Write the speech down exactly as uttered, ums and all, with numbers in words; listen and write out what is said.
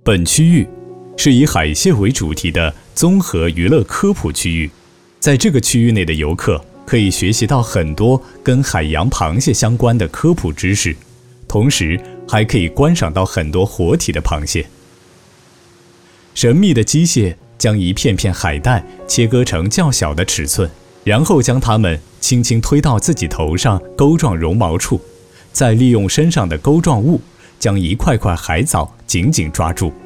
本区域是以海蟹为主题的综合娱乐科普区域，在这个区域内的游客可以学习到很多跟海洋螃蟹相关的科普知识，同时还可以观赏到很多活体的螃蟹。神秘的机械将一片片海带切割成较小的尺寸，然后将它们轻轻推到自己头上钩状绒毛处，再利用身上的钩状物将一块块海藻紧紧抓住。